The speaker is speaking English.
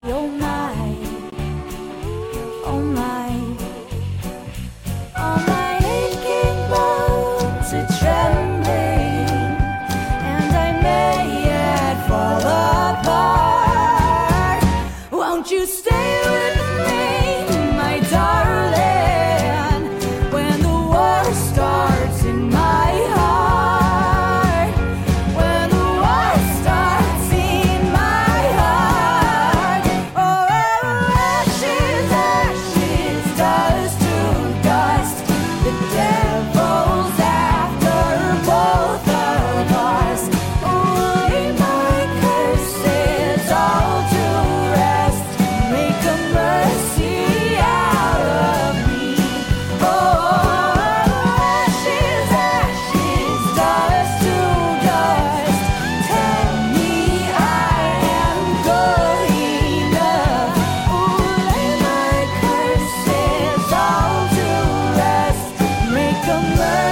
Oh my, oh my, all my aching bones are trembling, and I may yet fall apart. Won't you stay with me, my darling, when the war starts in my heart? When the war starts in my heart. Oh, ashes, ashes, dust to dust. The devil's after both of us. Lay my curses all to rest. Make a mercy out of me. Oh, ashes, ashes, dust to dust. Tell me I am good enough. Lay my curses all to rest. Make a mercy